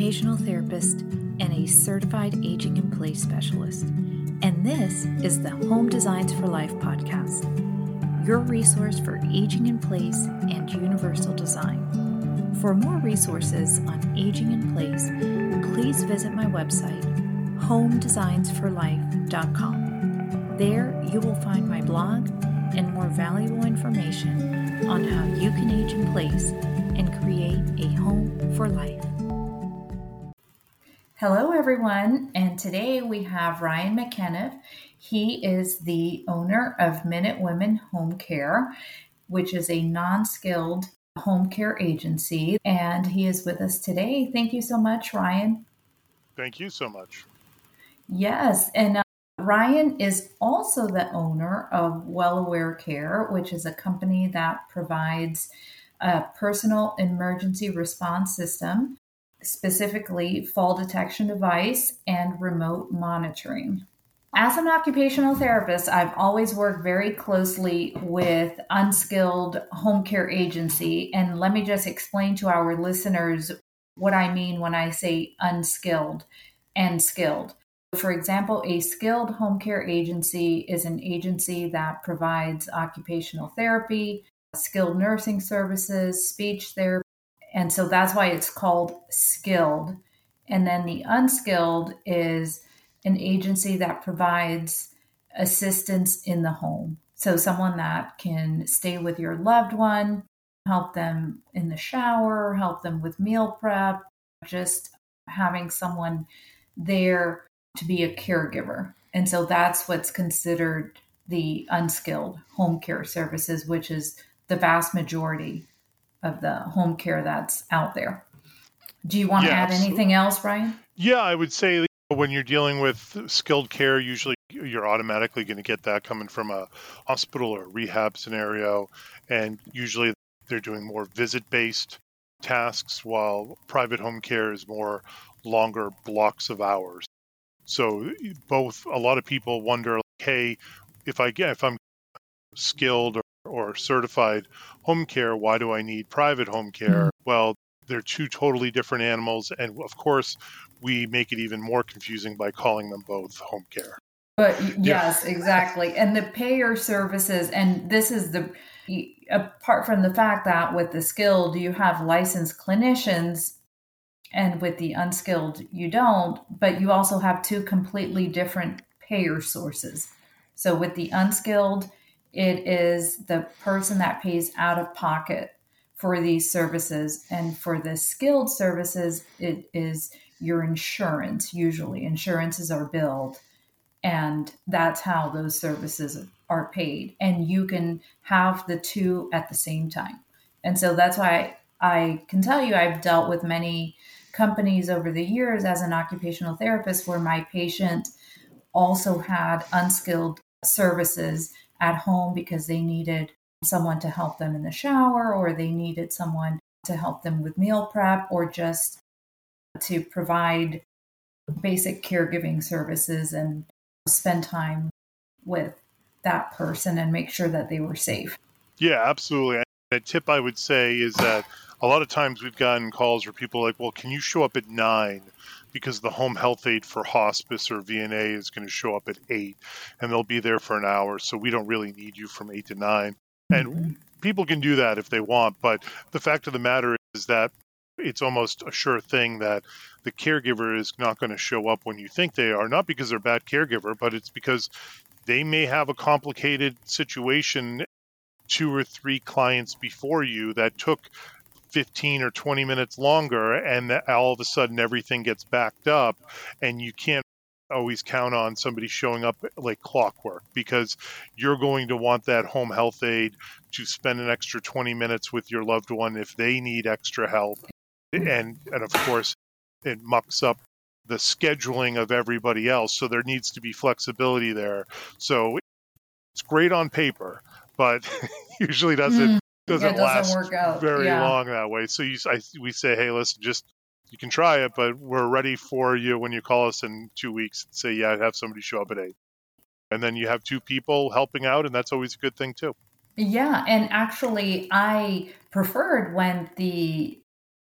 occupational therapist and a certified aging in place specialist, and this is the Home Designs for Life podcast, your resource for aging in place and universal design. For more resources on aging in place, please visit my website, homedesignsforlife.com. There you will find my blog and more valuable information on how you can age in place and create a home for life. Hello, everyone, and today we have Ryan McKenniff. He is the owner of Minute Women Home Care, which is a non-skilled home care agency, and he is with us today. Thank you so much, Ryan. Thank you so much. Yes, and Ryan is also the owner of Well Aware Care, which is a company that provides a personal emergency response system, specifically fall detection device and remote monitoring. As an occupational therapist, I've always worked very closely with unskilled home care agency. And let me just explain to our listeners what I mean when I say unskilled and skilled. For example, a skilled home care agency is an agency that provides occupational therapy, skilled nursing services, speech therapy. And so that's why it's called skilled. And then the unskilled is an agency that provides assistance in the home. So someone that can stay with your loved one, help them in the shower, help them with meal prep, just having someone there to be a caregiver. And so that's what's considered the unskilled home care services, which is the vast majority of the home care that's out there. Do you want to add anything else, Brian? Yeah, I would say when you're dealing with skilled care, usually you're automatically going to get that coming from a hospital or rehab scenario. And usually they're doing more visit-based tasks, while private home care is more longer blocks of hours. So both, a lot of people wonder, hey, if I'm skilled or certified home care, why do I need private home care? Well, they're two totally different animals. And of course, we make it even more confusing by calling them both home care. But yes, exactly. And the payer services, and this is apart from the fact that with the skilled, you have licensed clinicians, and with the unskilled, you don't, but you also have two completely different payer sources. So with the unskilled, it is the person that pays out of pocket for these services. And for the skilled services, it is your insurance. Usually insurances are billed, and that's how those services are paid. And you can have the two at the same time. And so that's why I can tell you I've dealt with many companies over the years as an occupational therapist where my patient also had unskilled services at home because they needed someone to help them in the shower, or they needed someone to help them with meal prep, or just to provide basic caregiving services and spend time with that person and make sure that they were safe. Yeah, absolutely. A tip I would say is that a lot of times we've gotten calls where people are like, well, can you show up at 9 because the home health aide for hospice or VNA is going to show up at 8 and they'll be there for an hour. So we don't really need you from 8 to 9. And people can do that if they want. But the fact of the matter is that it's almost a sure thing that the caregiver is not going to show up when you think they are, not because they're a bad caregiver, but it's because they may have a complicated situation, 2 or 3 clients before you that took 15 or 20 minutes longer, and all of a sudden everything gets backed up, and you can't always count on somebody showing up like clockwork, because you're going to want that home health aide to spend an extra 20 minutes with your loved one if they need extra help. And of course, it mucks up the scheduling of everybody else. So there needs to be flexibility there. So it's great on paper, but usually doesn't last work out very long that way. So we say, hey, listen, you can try it, but we're ready for you when you call us in 2 weeks and say, yeah, I'd have somebody show up at 8. And then you have 2 people helping out, and that's always a good thing too. Yeah. And actually, I preferred when the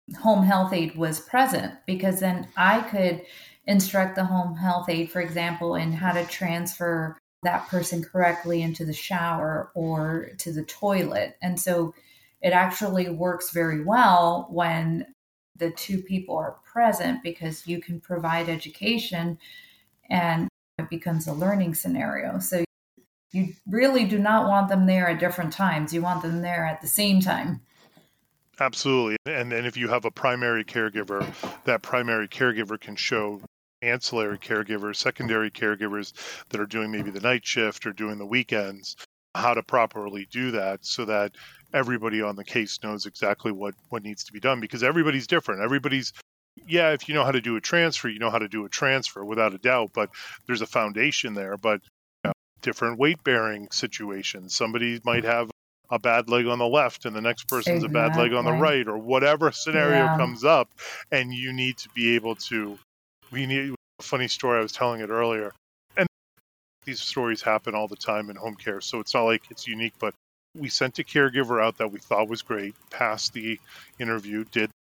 home health aide was present, because then I could instruct the home health aide, for example, in how to transfer that person correctly into the shower or to the toilet. And so it actually works very well when the two people are present, because you can provide education and it becomes a learning scenario. So you really do not want them there at different times. You want them there at the same time. Absolutely. And then if you have a primary caregiver, that primary caregiver can show ancillary caregivers, secondary caregivers that are doing maybe the night shift or doing the weekends, how to properly do that so that everybody on the case knows exactly what needs to be done, because everybody's different. Everybody's, yeah, if you know how to do a transfer, you know how to do a transfer without a doubt, but there's a foundation there. But different weight bearing situations. Somebody might have a bad leg on the left and the next person's a bad leg on the Exactly. right, or whatever scenario Yeah. comes up. And you need to be able to, we need a funny story. I was telling it earlier. And these stories happen all the time in home care. So it's not like it's unique, but we sent a caregiver out that we thought was great, passed the interview,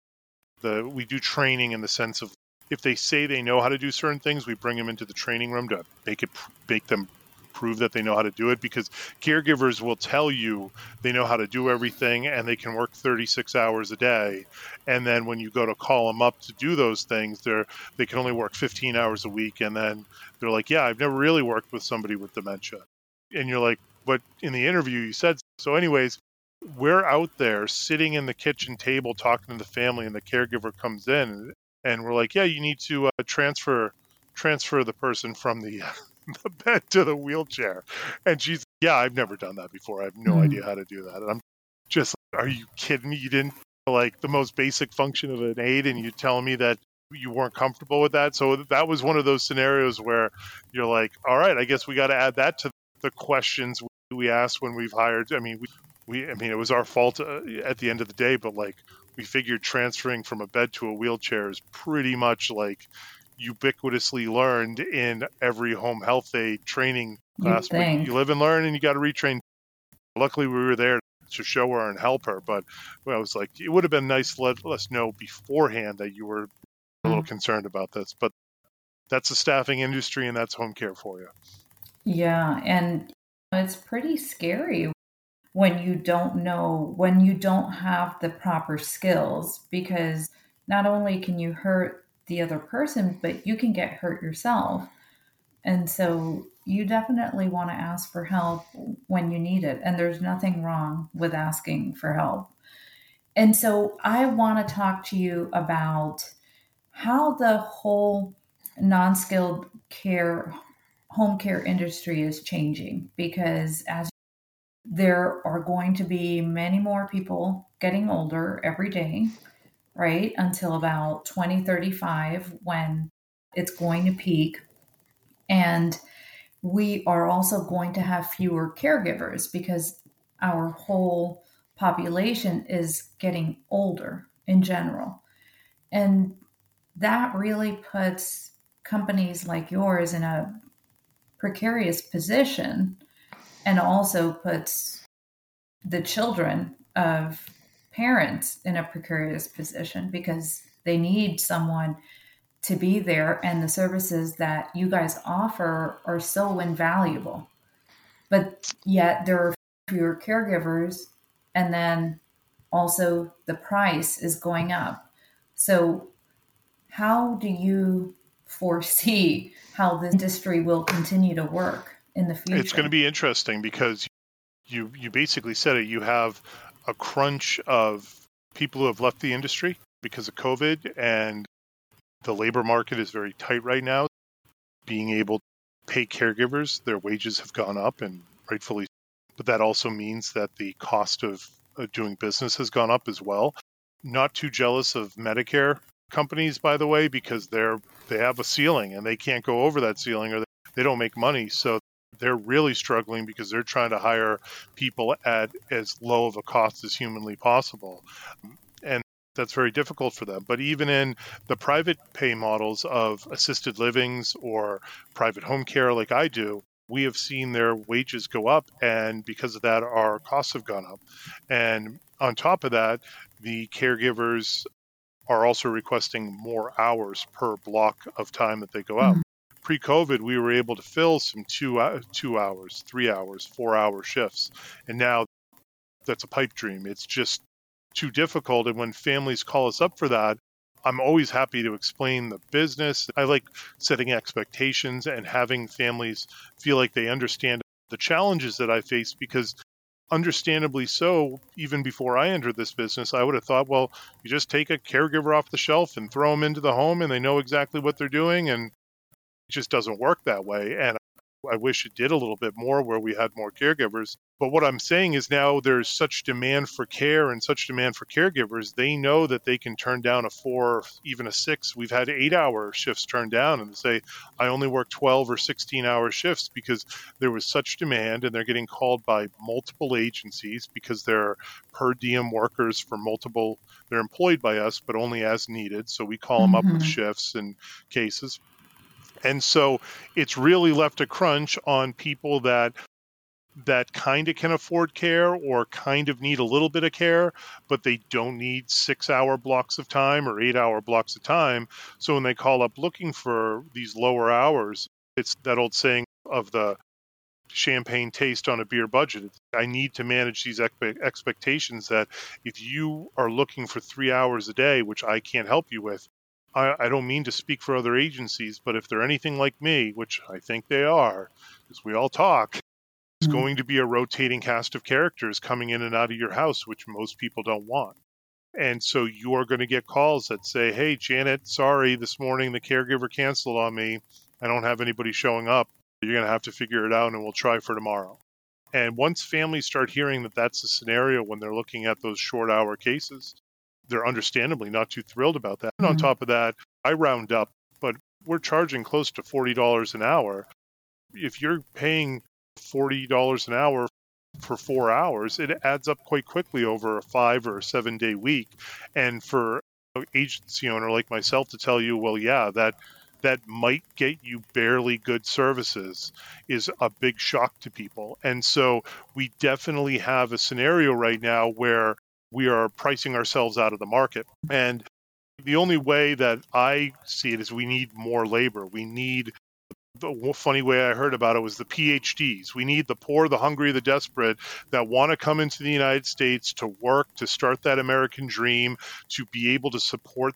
we do training in the sense of, if they say they know how to do certain things, we bring them into the training room to make them prove that they know how to do it, because caregivers will tell you they know how to do everything and they can work 36 hours a day, and then when you go to call them up to do those things, they can only work 15 hours a week, and then they're like, yeah, I've never really worked with somebody with dementia. And you're like, but in the interview you said so. Anyways, we're out there sitting in the kitchen table talking to the family, and the caregiver comes in and we're like, yeah, you need to transfer the person from the the bed to the wheelchair. And she's, yeah, I've never done that before, I have no idea Mm. how to do that. And I'm just like, are you kidding me? You didn't like the most basic function of an aide, and you telling me that you weren't comfortable with that? So that was one of those scenarios where you're like, all right, I guess we got to add that to the questions we asked when we've hired. I mean, I mean, it was our fault at the end of the day, but like, we figured transferring from a bed to a wheelchair is pretty much like ubiquitously learned in every home health aide training class. You'd But you think. live and learn, and you got to retrain. Luckily, we were there to show her and help her. But I was like, it would have been nice to let us know beforehand that you were a little concerned about this. But that's the staffing industry, and that's home care for you. Yeah. And it's pretty scary when you don't know, when you don't have the proper skills, because not only can you hurt the other person, but you can get hurt yourself. And so you definitely want to ask for help when you need it. And there's nothing wrong with asking for help. And so I want to talk to you about how the whole non skilled care, home care industry is changing, because as there are going to be many more people getting older every day, right? Until about 2035, when it's going to peak. And we are also going to have fewer caregivers, because our whole population is getting older in general. And that really puts companies like yours in a precarious position, and also puts the children of parents in a precarious position, because they need someone to be there, and the services that you guys offer are so invaluable. But yet there are fewer caregivers, and then also the price is going up. So how do you foresee how this industry will continue to work in the It's going to future? be interesting because you basically said it. You have a crunch of people who have left the industry because of COVID, and the labor market is very tight right now. Being able to pay caregivers, their wages have gone up, and rightfully, but that also means that the cost of doing business has gone up as well. Not too jealous of Medicare companies, by the way, because they have a ceiling and they can't go over that ceiling, or they don't make money. So they're really struggling because they're trying to hire people at as low of a cost as humanly possible. And that's very difficult for them. But even in the private pay models of assisted livings or private home care, like I do, we have seen their wages go up. And because of that, our costs have gone up. And on top of that, the caregivers are also requesting more hours per block of time that they go out. Mhm. Pre-COVID, we were able to fill some 2 hours, 3 hours, 4 hour shifts. And now that's a pipe dream. It's just too difficult. And when families call us up for that, I'm always happy to explain the business. I like setting expectations and having families feel like they understand the challenges that I face, because understandably so, even before I entered this business, I would have thought, well, you just take a caregiver off the shelf and throw them into the home and they know exactly what they're doing. And it just doesn't work that way. And I wish it did a little bit more where we had more caregivers. But what I'm saying is now there's such demand for care and such demand for caregivers. They know that they can turn down a 4, even a 6. We've had 8-hour shifts turned down and say, I only work 12 or 16-hour shifts because there was such demand, and they're getting called by multiple agencies because they're per diem workers for multiple, they're employed by us, but only as needed. So we call them up with Mhm. shifts and cases. And so it's really left a crunch on people that kind of can afford care or kind of need a little bit of care, but they don't need 6-hour blocks of time or 8-hour blocks of time. So when they call up looking for these lower hours, it's that old saying of the champagne taste on a beer budget. I need to manage these expectations that if you are looking for 3 hours a day, which I can't help you with, I don't mean to speak for other agencies, but if they're anything like me, which I think they are, because we all talk, it's Mhm. going to be a rotating cast of characters coming in and out of your house, which most people don't want. And so you are going to get calls that say, hey, Janet, sorry, this morning the caregiver canceled on me. I don't have anybody showing up. You're going to have to figure it out and we'll try for tomorrow. And once families start hearing that that's the scenario when they're looking at those short hour cases, they're understandably not too thrilled about that. And on Mhm. top of that, I round up, but we're charging close to $40 an hour. If you're paying $40 an hour for 4 hours, it adds up quite quickly over a 5 or 7 day week. And for an agency owner like myself to tell you, well, yeah, that might get you barely good services is a big shock to people. And so we definitely have a scenario right now where we are pricing ourselves out of the market. And the only way that I see it is we need more labor. We need, the funny way I heard about it was the PhDs. We need the poor, the hungry, the desperate that want to come into the United States to work, to start that American dream, to be able to support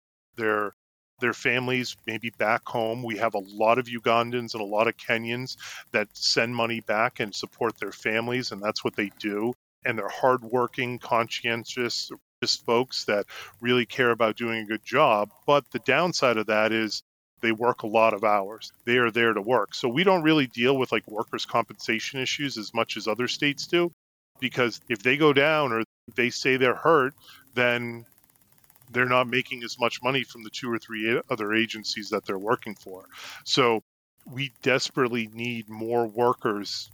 their their families maybe back home. We have a lot of Ugandans and a lot of Kenyans that send money back and support their families, and that's what they do. And they're hardworking, conscientious just folks that really care about doing a good job. But the downside of that is they work a lot of hours. They are there to work. So we don't really deal with like workers' compensation issues as much as other states do, because if they go down or they say they're hurt, then they're not making as much money from the 2 or 3 other agencies that they're working for. So we desperately need more workers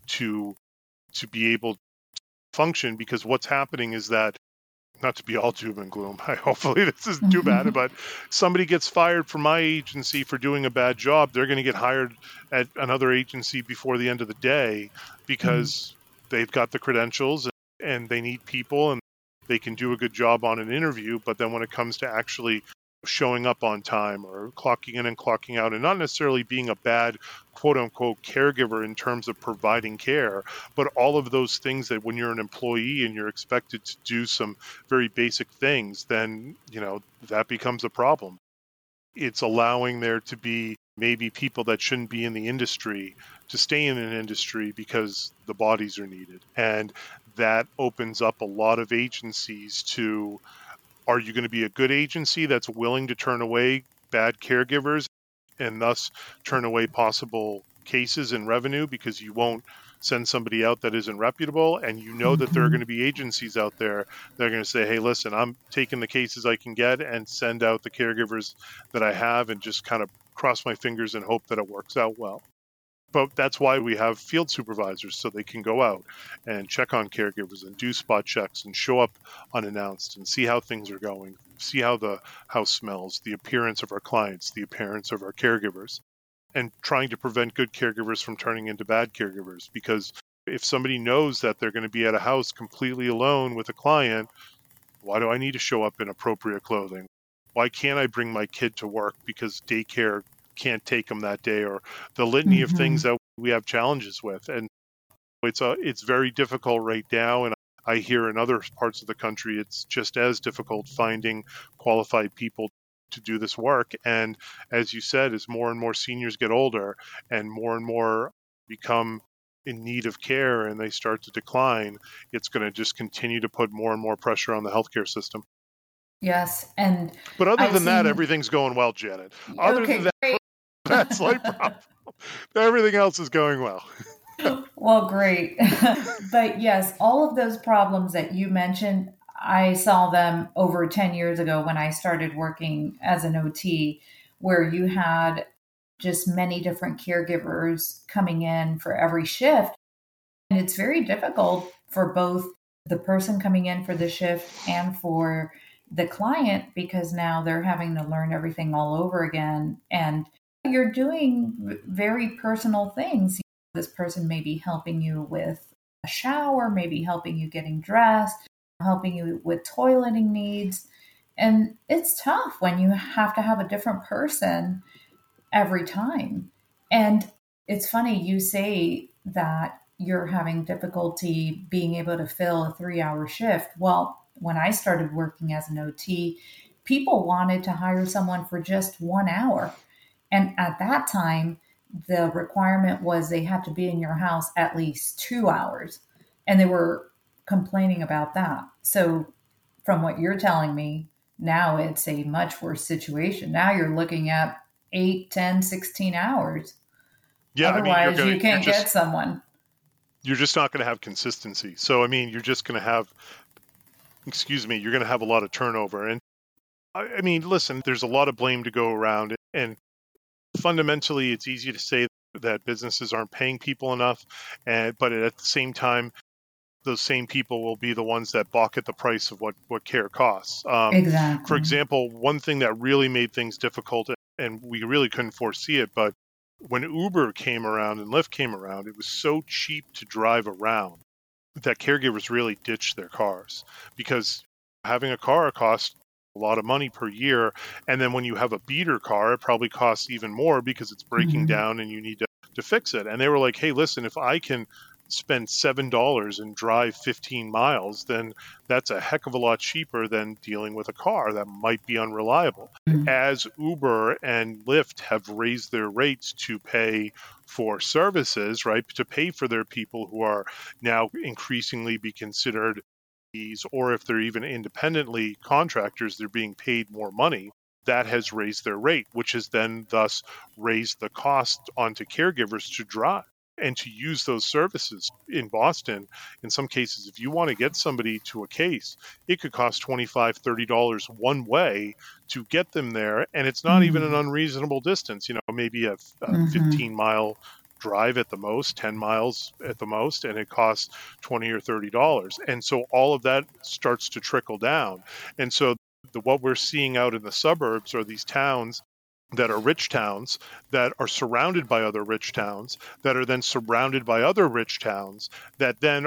to be able to function, because what's happening is that, not to be all doom and gloom, hopefully this isn't too bad, Mhm. but somebody gets fired from my agency for doing a bad job, they're going to get hired at another agency before the end of the day Mhm. because they've got the credentials and they need people and they can do a good job on an interview. But then when it comes to actually showing up on time or clocking in and clocking out, and not necessarily being a bad quote unquote caregiver in terms of providing care, but all of those things that when you're an employee and you're expected to do some very basic things, then, that becomes a problem. It's allowing there to be maybe people that shouldn't be in the industry to stay in an industry because the bodies are needed. And that opens up a lot of agencies to, are you going to be a good agency that's willing to turn away bad caregivers and thus turn away possible cases and revenue because you won't send somebody out that isn't reputable? And you know that there are going Mhm. to be agencies out there that are going to say, hey, listen, I'm taking the cases I can get and send out the caregivers that I have and just kind of cross my fingers and hope that it works out well. But that's why we have field supervisors, so they can go out and check on caregivers and do spot checks and show up unannounced and see how things are going, see how the house smells, the appearance of our clients, the appearance of our caregivers, and trying to prevent good caregivers from turning into bad caregivers. Because if somebody knows that they're going to be at a house completely alone with a client, why do I need to show up in appropriate clothing? why can't I bring my kid to work because daycare can't take them that day, or the litany of Hmm. things that we have challenges with. And it's very difficult right now. And I hear in other parts of the country, it's just as difficult finding qualified people to do this work. And as you said, as more and more seniors get older and more become in need of care and they start to decline, it's going to just continue to put more and more pressure on the healthcare system. Yes. And But other I've than that, seen, everything's going well, Janet. Other than okay, that, great. that slight problem, everything else is going well. Well, great. But yes, all of those problems that you mentioned, I saw them over 10 years ago when I started working as an OT, where you had just many different caregivers coming in for every shift. And it's very difficult for both the person coming in for the shift and for the client because now they're having to learn everything all over again. And you're doing very personal things. This person may be helping you with a shower, maybe helping you getting dressed, helping you with toileting needs. And it's tough when you have to have a different person every time. And it's funny, you say that you're having difficulty being able to fill a 3 hour shift. Well, when I started working as an OT, people wanted to hire someone for just 1 hour. And at that time, the requirement was they had to be in your house at least 2 hours. And they were complaining about that. So, from what you're telling me, now it's a much worse situation. Now you're looking at 8, 10, 16 hours. Yeah, I mean, Otherwise, you can't get someone. you're just not going to have consistency. So, I mean, you're just going to have, you're going to have a lot of turnover. And I mean, listen, there's a lot of blame to go around. And fundamentally, it's easy to say that businesses aren't paying people enough. But at the same time, those same people will be the ones that balk at the price of what care costs. For Exactly. example, one thing that really made things difficult, and we really couldn't foresee it, but when Uber came around and Lyft came around, it was so cheap to drive around that caregivers really ditched their cars because having a car costs a lot of money per year. And then when you have a beater car, it probably costs even more because it's breaking Mhm. down and you need to fix it. And they were like, hey, listen, if I can spend $7 and drive 15 miles, then that's a heck of a lot cheaper than dealing with a car that might be unreliable. As Uber and Lyft have raised their rates to pay for services, right, to pay for their people who are now increasingly be considered these, or if they're even independently contractors, they're being paid more money. That has raised their rate, which has then thus raised the cost onto caregivers to drive and to use those services. In Boston, in some cases, if you want to get somebody to a case, it could cost $25, $30 one way to get them there. And it's not even an Mhm. unreasonable distance, maybe a Mhm. 15-mile drive at the most, 10 miles at the most, and it costs $20 or $30. And so all of that starts to trickle down. And so what we're seeing out in the suburbs are these towns that are rich towns that are surrounded by other rich towns that are then surrounded by other rich towns that then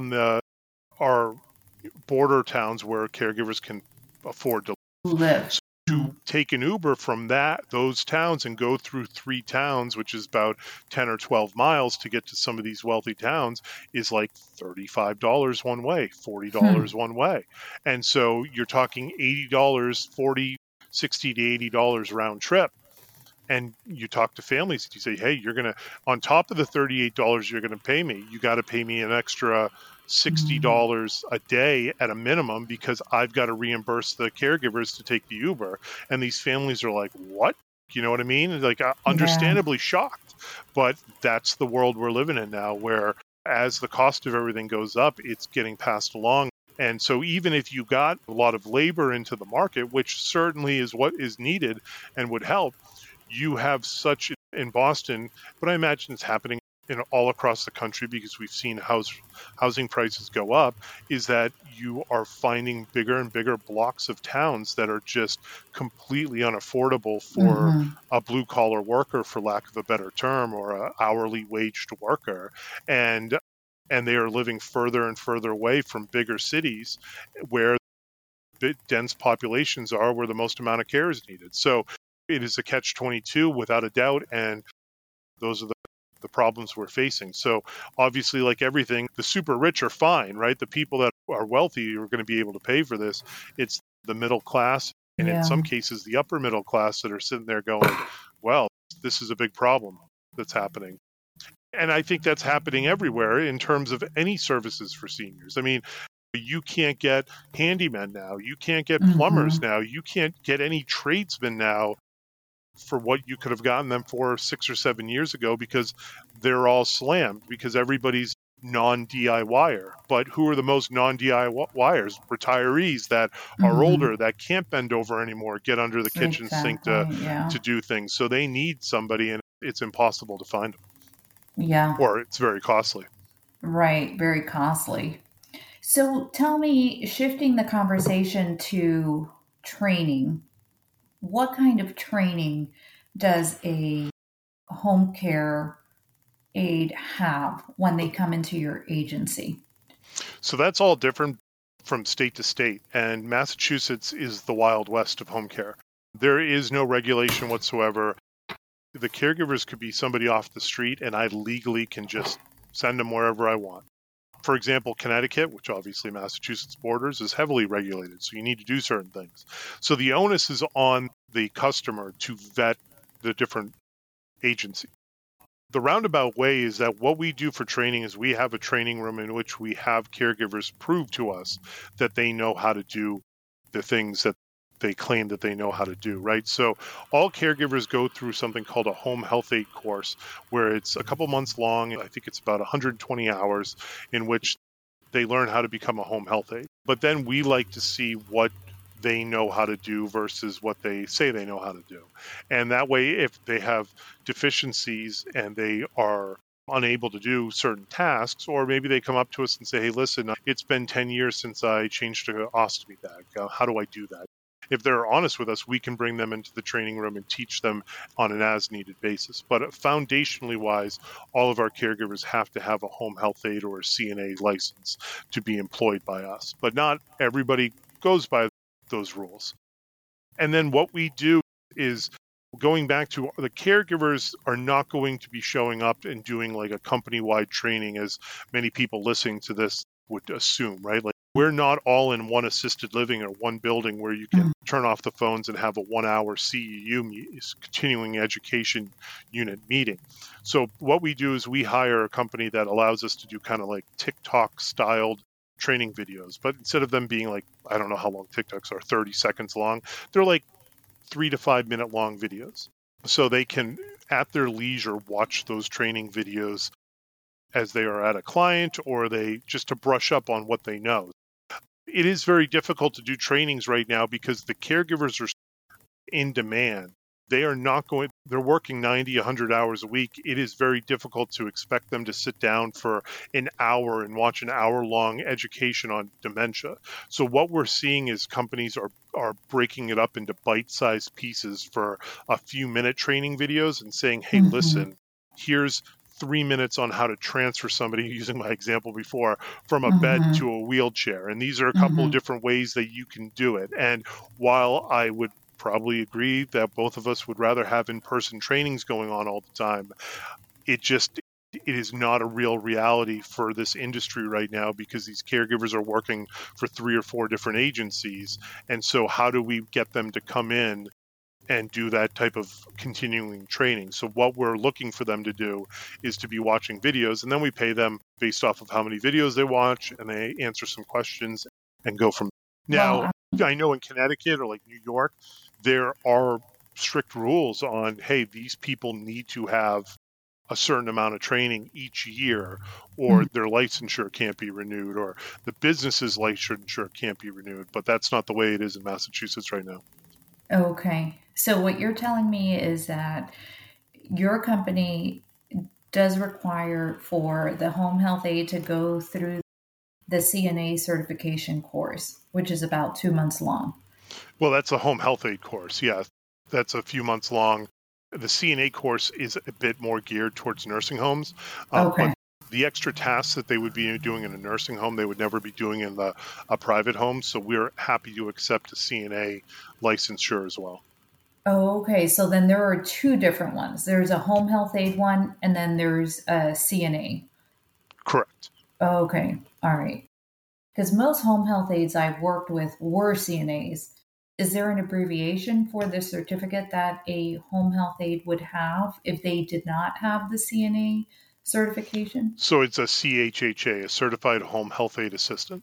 are border towns where caregivers can afford to Live. to take an Uber from those towns and go through three towns, which is about 10 or 12 miles to get to some of these wealthy towns, is like $35 one way, $40 Hmm. one way. And so you're talking $80, 40, 60 to $80 round trip. And you talk to families and you say, hey, you're going to, on top of the $38 you're going to pay me, you got to pay me an extra $60 a day at a minimum because I've got to reimburse the caregivers to take the Uber. And these families are like, what? You know what I mean? Like, Yeah. understandably shocked. But that's the world we're living in now, where as the cost of everything goes up, it's getting passed along. And so even if you got a lot of labor into the market, which certainly is what is needed and would help, you have such in Boston, but I imagine it's happening in all across the country because we've seen housing prices go up, is that you are finding bigger and bigger blocks of towns that are just completely unaffordable for Hmm. a blue collar worker, for lack of a better term, or a hourly waged worker. And they are living further and further away from bigger cities where dense populations are where the most amount of care is needed. So it is a catch-22 without a doubt, and those are the problems we're facing. So obviously, like everything, the super rich are fine, right? The people that are wealthy are going to be able to pay for this. It's the middle class, and in Yeah. some cases, the upper middle class that are sitting there going, well, this is a big problem that's happening. And I think that's happening everywhere in terms of any services for seniors. I mean, you can't get handymen now. You can't get plumbers now. You can't get any tradesmen now for what you could have gotten them for 6 or 7 years ago, because they're all slammed because everybody's non-DIYer. But who are the most non-DIYers? Retirees that are older, that can't bend over anymore, get under the kitchen sink to do things. So they need somebody, and it's impossible to find them. Yeah. Or it's very costly. Right. Very costly. So tell me, shifting the conversation to training, what kind of training does a home care aide have when they come into your agency? So that's all different from state to state. And Massachusetts is the Wild West of home care. There is no regulation whatsoever. The caregivers could be somebody off the street, and I legally can just send them wherever I want. For example, Connecticut, which obviously Massachusetts borders, is heavily regulated, so you need to do certain things. So the onus is on the customer to vet the different agencies. The roundabout way is that what we do for training is we have a training room in which we have caregivers prove to us that they know how to do the things that they claim that they know how to do, right? So all caregivers go through something called a home health aide course, where it's a couple months long. I think it's about 120 hours in which they learn how to become a home health aide. But then we like to see what they know how to do versus what they say they know how to do. And that way, if they have deficiencies and they are unable to do certain tasks, or maybe they come up to us and say, hey, listen, it's been 10 years since I changed an ostomy bag. How do I do that? If they're honest with us, we can bring them into the training room and teach them on an as-needed basis. But foundationally wise, all of our caregivers have to have a home health aide or a CNA license to be employed by us. But not everybody goes by those rules. And then what we do is, going back to the caregivers are not going to be showing up and doing like a company-wide training, as many people listening to this would assume, right? Like, we're not all in one assisted living or one building where you can turn off the phones and have a 1-hour CEU, continuing education unit meeting. So what we do is we hire a company that allows us to do kind of like TikTok styled training videos. But instead of them being like, I don't know how long TikToks are, 30 seconds long, they're like 3 to 5 minute long videos. So they can, at their leisure, watch those training videos as they are at a client, or they just to brush up on what they know. It is very difficult to do trainings right now because the caregivers are in demand. They are not going, they're working 90, 100 hours a week. It is very difficult to expect them to sit down for an hour and watch an hour-long education on dementia. So what we're seeing is companies are breaking it up into bite-sized pieces for a few-minute training videos and saying, hey, listen, here's 3 minutes on how to transfer somebody, using my example before, from a bed to a wheelchair. And these are a couple of different ways that you can do it. And while I would probably agree that both of us would rather have in-person trainings going on all the time, it is not a real reality for this industry right now, because these caregivers are working for 3 or 4 different agencies. And so how do we get them to come in and do that type of continuing training? So what we're looking for them to do is to be watching videos, and then we pay them based off of how many videos they watch, and they answer some questions and go from there. Now, I know in Connecticut or like New York, there are strict rules on, hey, these people need to have a certain amount of training each year, or their licensure can't be renewed, or the business's licensure can't be renewed. But that's not the way it is in Massachusetts right now. Okay. So what you're telling me is that your company does require for the home health aide to go through the CNA certification course, which is about 2 months long. Well, that's a home health aide course. Yeah, that's a few months long. The CNA course is a bit more geared towards nursing homes. Okay. the extra tasks that they would be doing in a nursing home, they would never be doing in a private home. So we're happy to accept a CNA licensure as well. Oh, okay. So then there are two different ones. There's a home health aide one, and then there's a CNA. Correct. Okay. All right. Because most home health aides I've worked with were CNAs. Is there an abbreviation for the certificate that a home health aide would have if they did not have the CNA certification? So it's a CHHA, a Certified Home Health Aide Assistant.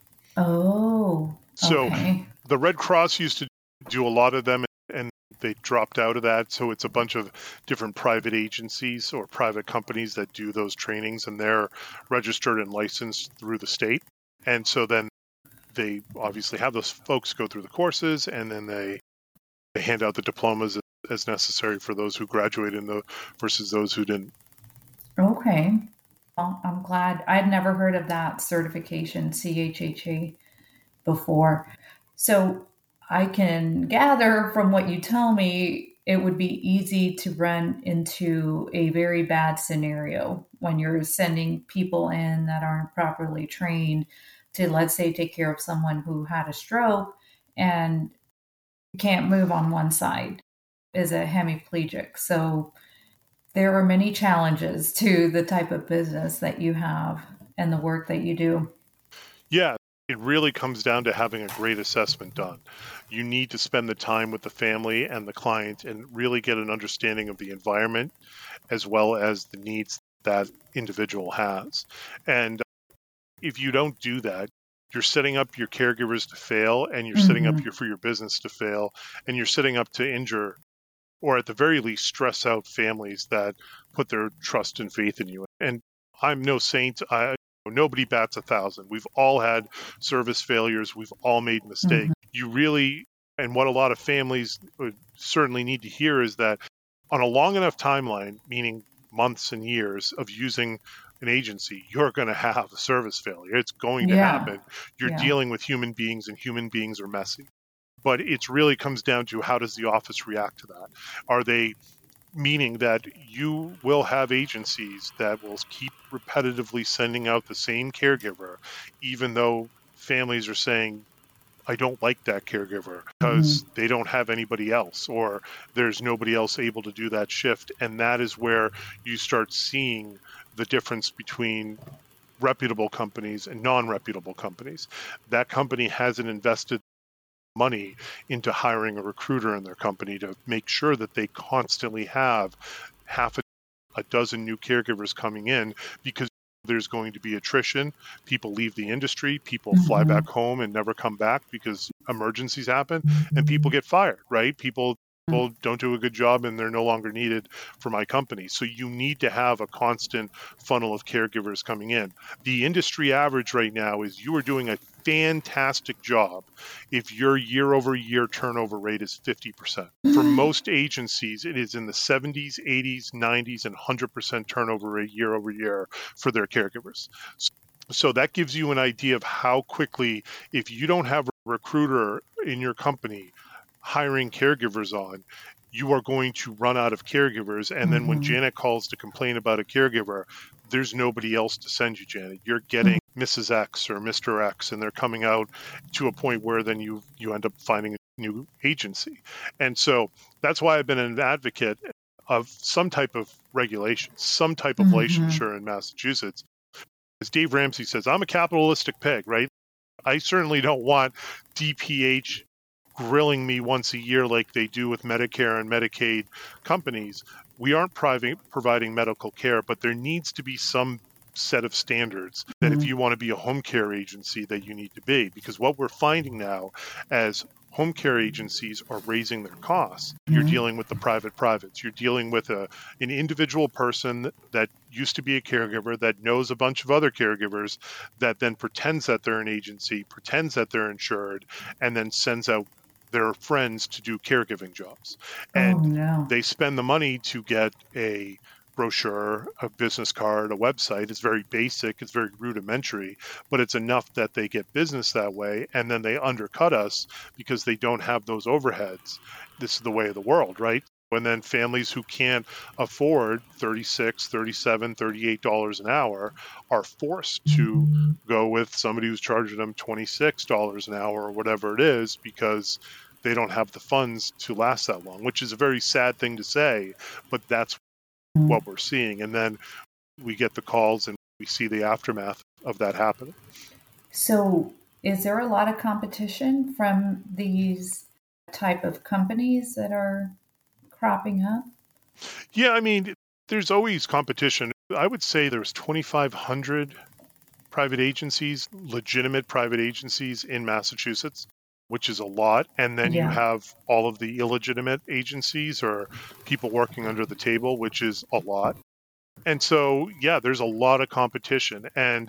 Oh, So okay. the Red Cross used to do a lot of them, and they dropped out of that. So it's a bunch of different private agencies or private companies that do those trainings, and they're registered and licensed through the state. And so then they obviously have those folks go through the courses, and then they hand out the diplomas as necessary for those who graduated versus those who didn't. Okay. Well, I'm glad. I'd never heard of that certification, CHHA, before. So I can gather from what you tell me, it would be easy to run into a very bad scenario when you're sending people in that aren't properly trained to, let's say, take care of someone who had a stroke and can't move on one side, is a hemiplegic. So there are many challenges to the type of business that you have and the work that you do. Yeah, it really comes down to having a great assessment done. You need to spend the time with the family and the client and really get an understanding of the environment as well as the needs that individual has. And if you don't do that, you're setting up your caregivers to fail, and you're setting up Mm-hmm. for your business to fail, and you're setting up to injure or at the very least stress out families that put their trust and faith in you. And I'm no saint. Nobody bats 1,000. We've all had service failures. We've all made Mm-hmm. mistakes. You really, and what a lot of families would certainly need to hear is that on a long enough timeline, meaning months and years of using an agency, you're going to have a service failure. It's going to Yeah. happen. You're Yeah. dealing with human beings, and human beings are messy. But it really comes down to, how does the office react to that? Are they, meaning that you will have agencies that will keep repetitively sending out the same caregiver, even though families are saying, I don't like that caregiver Mm-hmm. because they don't have anybody else, or there's nobody else able to do that shift. And that is where you start seeing the difference between reputable companies and non-reputable companies. That company hasn't invested money into hiring a recruiter in their company to make sure that they constantly have half a dozen new caregivers coming in, because there's going to be attrition. People leave the industry, people fly Mm-hmm. back home and never come back because emergencies happen, and people get fired, right? People don't do a good job and they're no longer needed for my company. So you need to have a constant funnel of caregivers coming in. The industry average right now is you are doing a fantastic job if your year over year turnover rate is 50%. For most agencies, it is in the 70s, 80s, 90s, and 100% turnover rate year over year for their caregivers. So that gives you an idea of how quickly, if you don't have a recruiter in your company hiring caregivers on, you are going to run out of caregivers. And then when Mm-hmm. Janet calls to complain about a caregiver, there's nobody else to send you, Janet. You're getting Mrs. X or Mr. X, and they're coming out to a point where then you end up finding a new agency. And so that's why I've been an advocate of some type of regulation, some type of Mm-hmm. licensure in Massachusetts. As Dave Ramsey says, I'm a capitalistic pig, right? I certainly don't want DPH grilling me once a year like they do with Medicare and Medicaid companies. We aren't providing medical care, but there needs to be some set of standards that if you want to be a home care agency that you need to be. Because what we're finding now, as home care agencies are raising their costs, you're dealing with the privates. You're dealing with an individual person that used to be a caregiver that knows a bunch of other caregivers, that then pretends that they're an agency, pretends that they're insured, and then sends out their friends to do caregiving jobs. Oh And no. they spend the money to get a brochure, a business card, a website. It's very basic, it's very rudimentary, but it's enough that they get business that way, and then they undercut us because they don't have those overheads. This is the way of the world, right? And then families who can't afford $36, $37, $38 an hour are forced to go with somebody who's charging them $26 an hour or whatever it is, because they don't have the funds to last that long, which is a very sad thing to say, but that's what we're seeing. And then we get the calls and we see the aftermath of that happening. So, is there a lot of competition from these type of companies that are cropping up? Yeah, I mean, there's always competition. I would say there's 2,500 private agencies, legitimate private agencies in Massachusetts, which is a lot. And then you Yeah. have all of the illegitimate agencies or people working under the table, which is a lot. And so, yeah, there's a lot of competition, and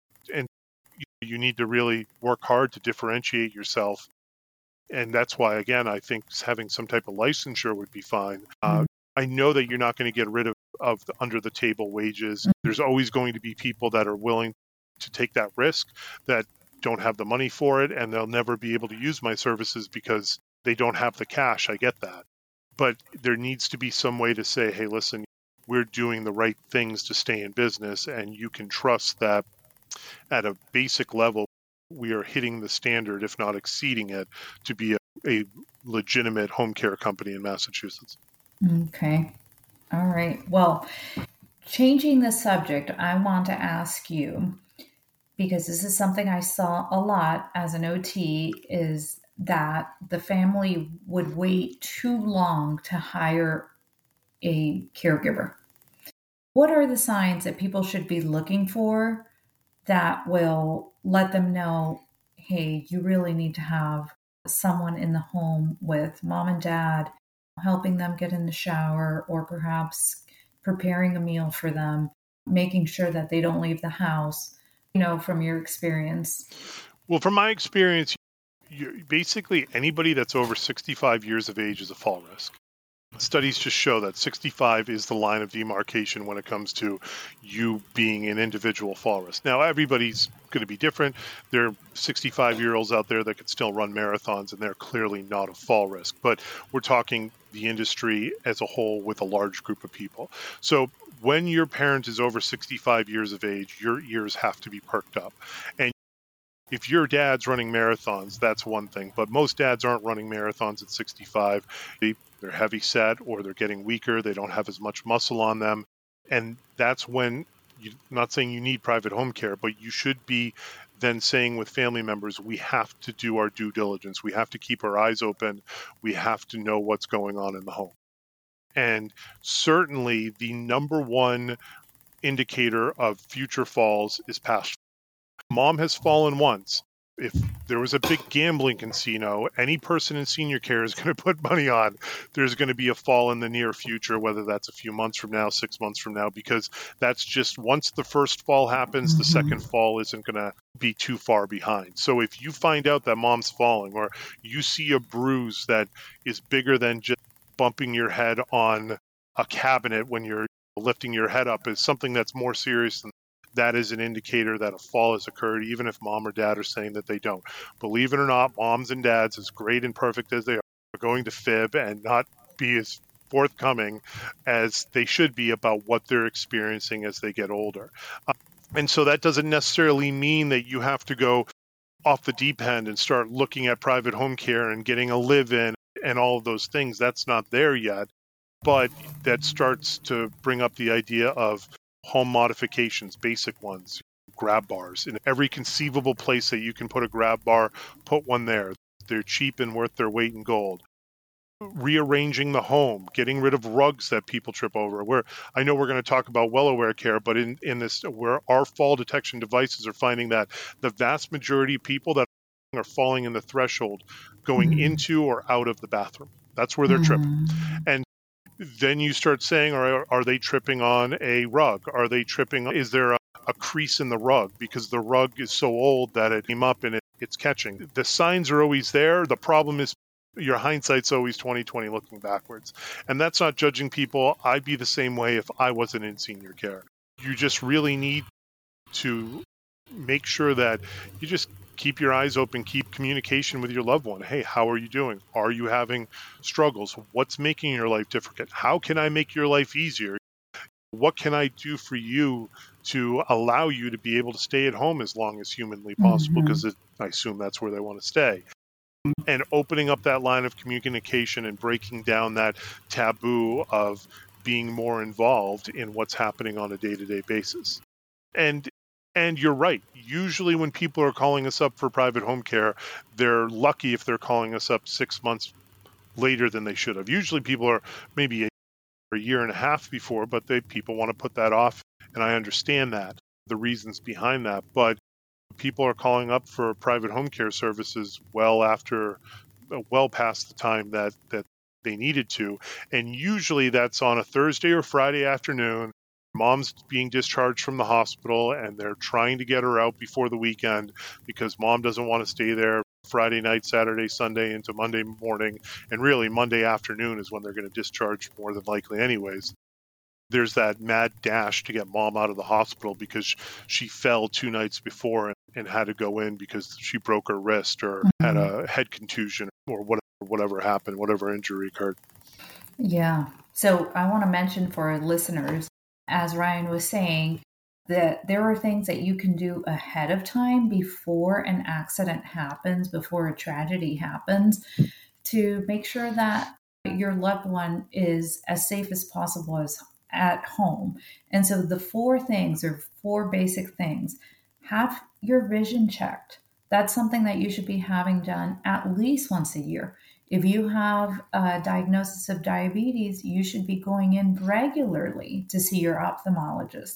you need to really work hard to differentiate yourself. And that's why, again, I think having some type of licensure would be fine. I know that you're not going to get rid of the under the table wages. There's always going to be people that are willing to take that risk that don't have the money for it, and they'll never be able to use my services because they don't have the cash. I get that. But there needs to be some way to say, hey, listen, we're doing the right things to stay in business, and you can trust that at a basic level, we are hitting the standard, if not exceeding it, to be a legitimate home care company in Massachusetts. Okay. All right. Well, changing the subject, I want to ask you, because this is something I saw a lot as an OT, is that the family would wait too long to hire a caregiver. What are the signs that people should be looking for that will let them know, hey, you really need to have someone in the home with mom and dad helping them get in the shower, or perhaps preparing a meal for them, making sure that they don't leave the house, from your experience? Well, from my experience, basically anybody that's over 65 years of age is a fall risk. Studies just show that 65 is the line of demarcation when it comes to you being an individual fall risk. Now, everybody's going to be different. There are 65-year-olds out there that can still run marathons, and they're clearly not a fall risk. But we're talking the industry as a whole with a large group of people. So when your parent is over 65 years of age, your ears have to be perked up. And if your dad's running marathons, that's one thing. But most dads aren't running marathons at 65. They're heavy set, or they're getting weaker. They don't have as much muscle on them. And that's when, you're not saying you need private home care, but you should be then saying with family members, we have to do our due diligence. We have to keep our eyes open. We have to know what's going on in the home. And certainly the number one indicator of future falls is past. Mom has fallen once. If there was a big gambling casino, any person in senior care is going to put money on there's going to be a fall in the near future, whether that's a few months from now, 6 months from now, because that's just, once the first fall happens, the second fall isn't going to be too far behind. So if you find out that mom's falling, or you see a bruise that is bigger than just bumping your head on a cabinet when you're lifting your head up, is something that's more serious than that, is an indicator that a fall has occurred, even if mom or dad are saying that they don't. Believe it or not, moms and dads, as great and perfect as they are going to fib and not be as forthcoming as they should be about what they're experiencing as they get older. And so that doesn't necessarily mean that you have to go off the deep end and start looking at private home care and getting a live-in and all of those things. That's not there yet. But that starts to bring up the idea of home modifications, basic ones, grab bars. In every conceivable place that you can put a grab bar, put one there. They're cheap and worth their weight in gold. Rearranging the home, getting rid of rugs that people trip over. I know we're going to talk about WellAware Care, but in this, where our fall detection devices are finding that the vast majority of people that are falling in the threshold going into or out of the bathroom. That's where they're tripping. And then you start saying, are they tripping on a rug? Are they tripping? Is there a crease in the rug because the rug is so old that it came up and it's catching? The signs are always there. The problem is your hindsight's always 20/20 looking backwards. And that's not judging people. I'd be the same way if I wasn't in senior care. You just really need to make sure that you just keep your eyes open, keep communication with your loved one. Hey, how are you doing? Are you having struggles? What's making your life difficult? How can I make your life easier? What can I do for you to allow you to be able to stay at home as long as humanly possible? Because I assume that's where they want to stay. And opening up that line of communication and breaking down that taboo of being more involved in what's happening on a day-to-day basis. And you're right. Usually when people are calling us up for private home care, they're lucky if they're calling us up 6 months later than they should have. Usually people are maybe a year and a half before, but people want to put that off. And I understand that, the reasons behind that. But people are calling up for private home care services well past the time that they needed to. And usually that's on a Thursday or Friday afternoon. Mom's being discharged from the hospital and they're trying to get her out before the weekend because mom doesn't want to stay there Friday night, Saturday, Sunday into Monday morning. And really Monday afternoon is when they're going to discharge more than likely anyways. There's that mad dash to get mom out of the hospital because she fell 2 nights before and had to go in because she broke her wrist or had a head contusion or whatever happened, whatever injury occurred. Yeah. So I want to mention for listeners, as Ryan was saying, that there are things that you can do ahead of time before an accident happens, before a tragedy happens, to make sure that your loved one is as safe as possible as at home. And so the 4 things or 4 basic things: have your vision checked. That's something that you should be having done at least once a year. If you have a diagnosis of diabetes, you should be going in regularly to see your ophthalmologist.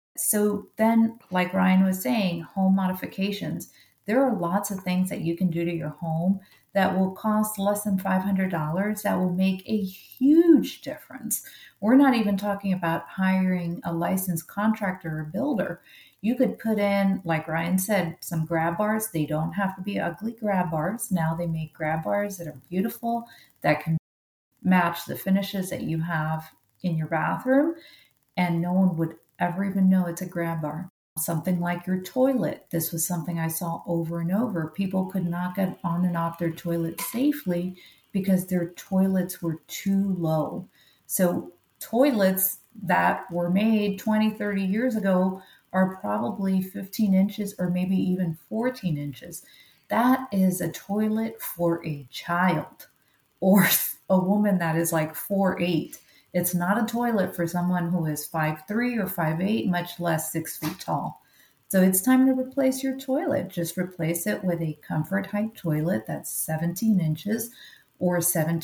So then, like Ryan was saying, home modifications. There are lots of things that you can do to your home that will cost less than $500 that will make a huge difference. We're not even talking about hiring a licensed contractor or builder. You could put in, like Ryan said, some grab bars. They don't have to be ugly grab bars. Now they make grab bars that are beautiful, that can match the finishes that you have in your bathroom, and no one would ever even know it's a grab bar. Something like your toilet. This was something I saw over and over. People could not get on and off their toilet safely because their toilets were too low. So toilets that were made 20, 30 years ago are probably 15 inches or maybe even 14 inches. That is a toilet for a child or a woman that is like 4'8". It's not a toilet for someone who is 5'3" or 5'8", much less 6 feet tall. So it's time to replace your toilet. Just replace it with a comfort height toilet that's 17 inches or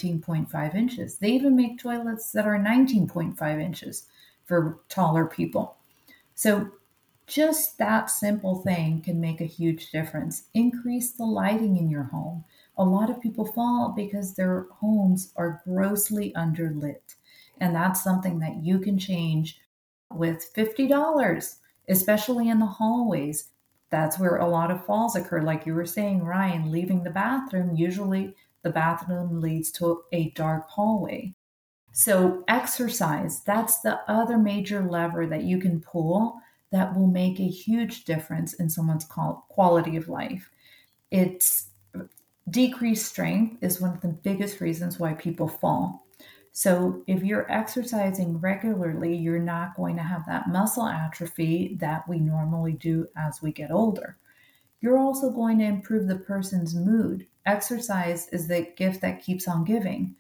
17.5 inches. They even make toilets that are 19.5 inches for taller people. So just that simple thing can make a huge difference. Increase the lighting in your home. A lot of people fall because their homes are grossly underlit. And that's something that you can change with $50, especially in the hallways. That's where a lot of falls occur. Like you were saying, Ryan, leaving the bathroom, usually the bathroom leads to a dark hallway. So exercise, that's the other major lever that you can pull that will make a huge difference in someone's quality of life. It's decreased strength is one of the biggest reasons why people fall. So if you're exercising regularly, you're not going to have that muscle atrophy that we normally do as we get older. You're also going to improve the person's mood. Exercise is the gift that keeps on giving.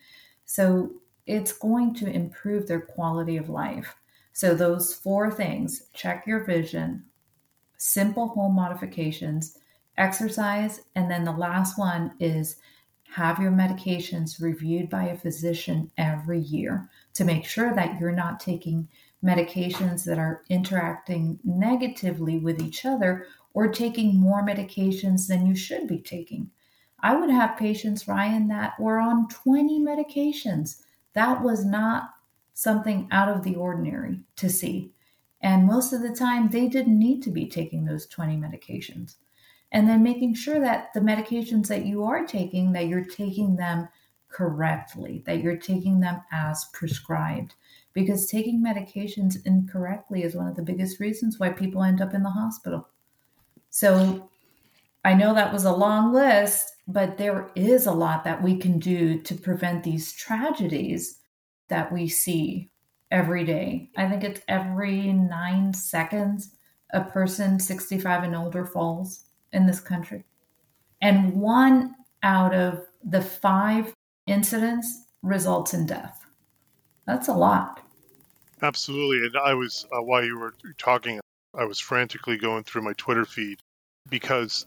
So it's going to improve their quality of life. So those 4 things: check your vision, simple home modifications, exercise, and then the last one is have your medications reviewed by a physician every year to make sure that you're not taking medications that are interacting negatively with each other or taking more medications than you should be taking. I would have patients, Ryan, that were on 20 medications. That was not something out of the ordinary to see. And most of the time, they didn't need to be taking those 20 medications. And then making sure that the medications that you are taking, that you're taking them correctly, that you're taking them as prescribed. Because taking medications incorrectly is one of the biggest reasons why people end up in the hospital. So I know that was a long list, but there is a lot that we can do to prevent these tragedies that we see every day. I think it's every 9 seconds a person 65 and older falls in this country. And one out of the five incidents results in death. That's a lot. Absolutely. And I was, while you were talking, I was frantically going through my Twitter feed because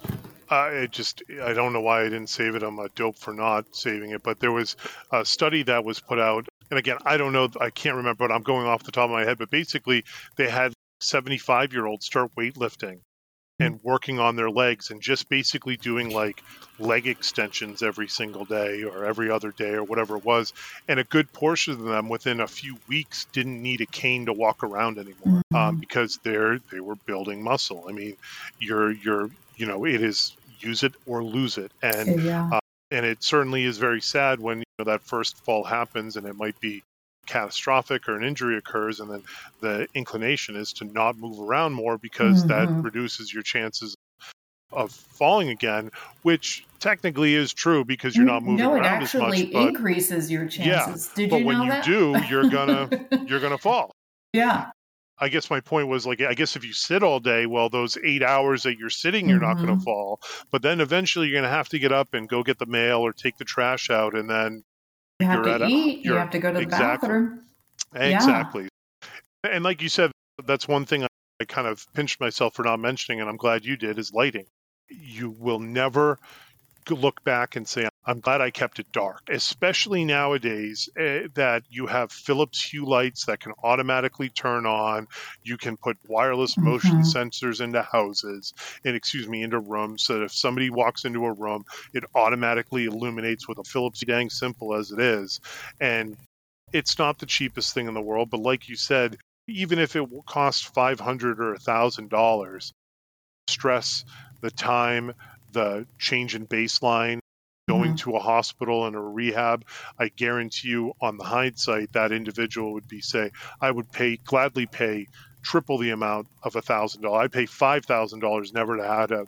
I don't know why I didn't save it. I'm a dope for not saving it. But there was a study that was put out. And again, I don't know, I can't remember, but I'm going off the top of my head. But basically, they had 75-year-olds start weightlifting and working on their legs and just basically doing like leg extensions every single day or every other day or whatever it was. And a good portion of them within a few weeks didn't need a cane to walk around anymore, because they were building muscle. I mean, it is use it or lose it. Yeah. And it certainly is very sad when that first fall happens and it might be catastrophic or an injury occurs, and then the inclination is to not move around more because that reduces your chances of falling again, which technically is true because you're not moving around as much. No, it actually increases your chances. Yeah, but when you do, you're gonna fall. Yeah. I guess my point was I guess if you sit all day, well, those 8 hours that you're sitting, you're not going to fall. But then eventually you're going to have to get up and go get the mail or take the trash out, and then you have to eat. You have to go to the bathroom. Exactly. Yeah. And like you said, that's one thing I kind of pinched myself for not mentioning, and I'm glad you did, is lighting. You will never look back and say, I'm glad I kept it dark, especially nowadays that you have Philips Hue lights that can automatically turn on. You can put wireless motion sensors into houses into rooms, so that if somebody walks into a room, it automatically illuminates with a Philips, dang simple as it is. And it's not the cheapest thing in the world, but like you said, even if it will cost $500 or $1,000, stress, the time, the change in baseline, going to a hospital and a rehab, I guarantee you on the hindsight, that individual would I would gladly pay triple the amount of $1,000. I'd pay $5,000 never to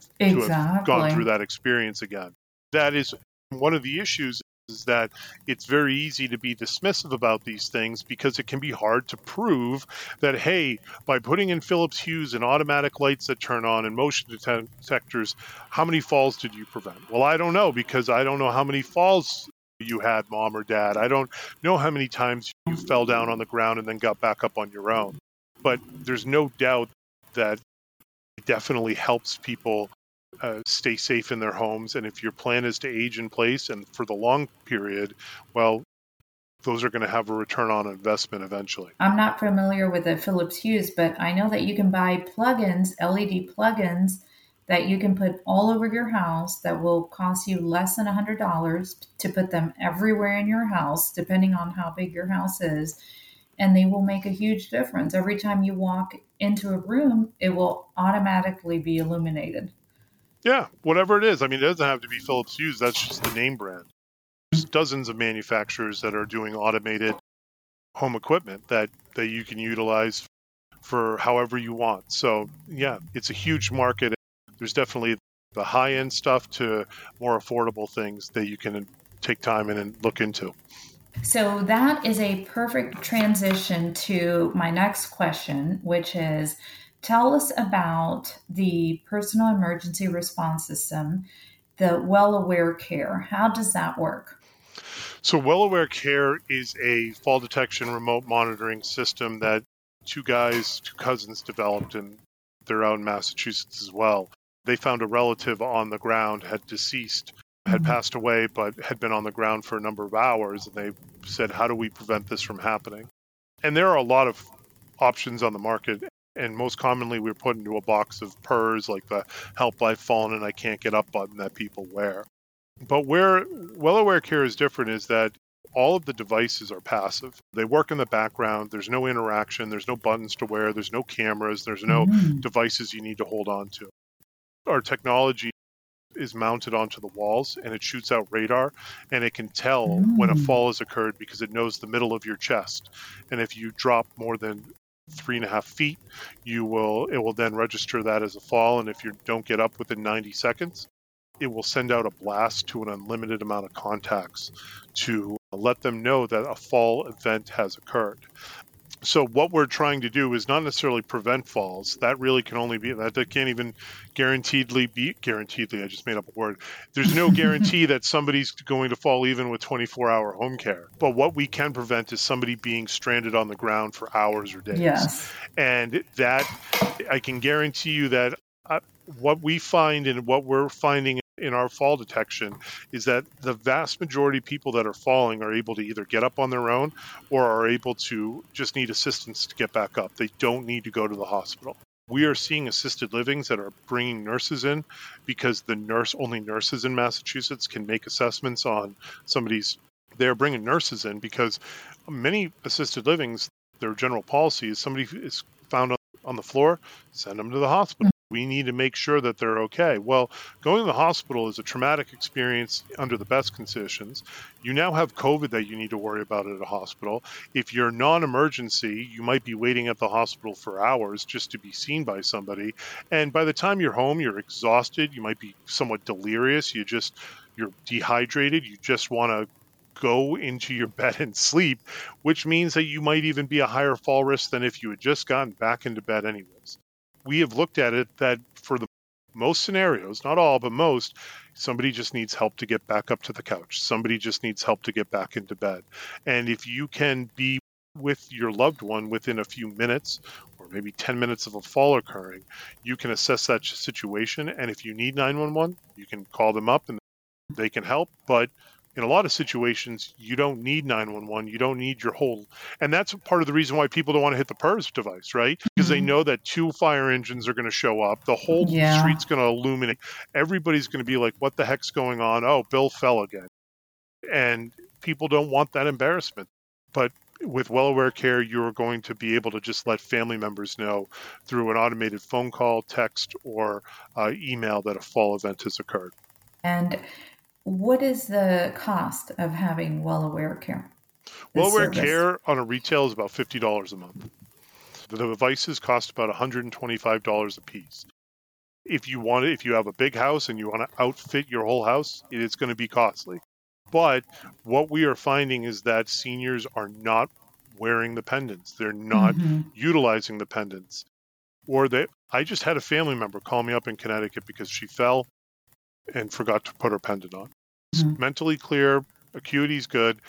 have gone through that experience again. That is one of the issues, is that it's very easy to be dismissive about these things because it can be hard to prove that, hey, by putting in Philips Hues and automatic lights that turn on and motion detectors, how many falls did you prevent? Well, I don't know, because I don't know how many falls you had, mom or dad. I don't know how many times you fell down on the ground and then got back up on your own. But there's no doubt that it definitely helps people stay safe in their homes. And if your plan is to age in place and for the long period, well, those are going to have a return on investment eventually. I'm not familiar with the Philips Hues, but I know that you can buy plugins, LED plugins, that you can put all over your house that will cost you less than $100 to put them everywhere in your house, depending on how big your house is. And they will make a huge difference. Every time you walk into a room, it will automatically be illuminated. Yeah, whatever it is. I mean, it doesn't have to be Philips Hues. That's just the name brand. There's dozens of manufacturers that are doing automated home equipment that you can utilize for however you want. So, yeah, it's a huge market. There's definitely the high-end stuff to more affordable things that you can take time in and look into. So that is a perfect transition to my next question, which is, tell us about the personal emergency response system, the Well Aware Care. How does that work? So Well Aware Care is a fall detection remote monitoring system that two cousins developed, and they're out in Massachusetts as well. They found a relative on the ground, had passed away, but had been on the ground for a number of hours. And they said, how do we prevent this from happening? And there are a lot of options on the market. And most commonly, we're put into a box of PERS, like the Help I've Fallen and I Can't Get Up button that people wear. But where Well Aware Care is different is that all of the devices are passive. They work in the background. There's no interaction. There's no buttons to wear. There's no cameras. There's no devices you need to hold on to. Our technology is mounted onto the walls, and it shoots out radar, and it can tell when a fall has occurred because it knows the middle of your chest. And if you drop more than 3.5 feet, it will then register that as a fall. And if you don't get up within 90 seconds, it will send out a blast to an unlimited amount of contacts to let them know that a fall event has occurred. So what we're trying to do is not necessarily prevent falls. That really can only be, that can't even guaranteedly, I just made up a word. There's no guarantee that somebody's going to fall even with 24-hour home care. But what we can prevent is somebody being stranded on the ground for hours or days. Yes. And that, I can guarantee you that what we find and what we're finding in our fall detection is that the vast majority of people that are falling are able to either get up on their own or are able to just need assistance to get back up. They don't need to go to the hospital. We are seeing assisted livings that are bringing nurses in because only nurses in Massachusetts can make assessments on somebody's. They're bringing nurses in because many assisted livings, their general policy is somebody is found on the floor, send them to the hospital. We need to make sure that they're okay. Well, going to the hospital is a traumatic experience under the best conditions. You now have COVID that you need to worry about at a hospital. If you're non-emergency, you might be waiting at the hospital for hours just to be seen by somebody. And by the time you're home, you're exhausted. You might be somewhat delirious. You're dehydrated. You just want to go into your bed and sleep, which means that you might even be a higher fall risk than if you had just gotten back into bed anyways. We have looked at it that for the most scenarios, not all, but most, somebody just needs help to get back up to the couch. Somebody just needs help to get back into bed. And if you can be with your loved one within a few minutes or maybe 10 minutes of a fall occurring, you can assess that situation. And if you need 911, you can call them up and they can help. But in a lot of situations, you don't need 911. You don't need your whole, and that's part of the reason why people don't want to hit the PERS device, right? Because they know that 2 fire engines are going to show up. The whole street's going to illuminate. Everybody's going to be like, what the heck's going on? Oh, Bill fell again. And people don't want that embarrassment. But with Well-Aware Care, you're going to be able to just let family members know through an automated phone call, text, or email that a fall event has occurred. And what is the cost of having Well-Aware Care? Well-Aware Care on a retail is about $50 a month. The devices cost about $125 a piece. If you have a big house and you want to outfit your whole house, it is going to be costly. But what we are finding is that seniors are not wearing the pendants. They're not utilizing the pendants. I just had a family member call me up in Connecticut because she fell and forgot to put her pendant on. Mentally clear, acuity's good.